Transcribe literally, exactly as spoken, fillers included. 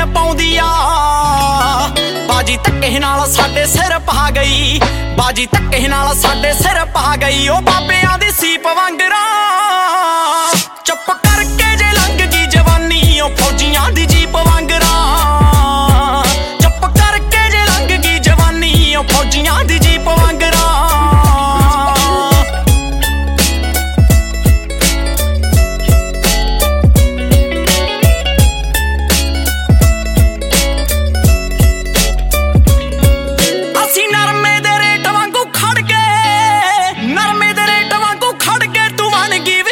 ਦਿਨ ਪਾਉਂਦੀ ਆ। ਬਾਜੀ ਧੱਕੇ ਨਾਲ ਸਾਡੇ ਸਿਰ ਪਾ ਗਈ, ਬਾਜੀ ਧੱਕੇ ਨਾਲ ਸਾਡੇ ਸਿਰ ਪਾ ਗਈ। ਉਹ ਬਾਬਿਆਂ ਦੀ ਸੀਪ ਵਾਂਗਰਾਂ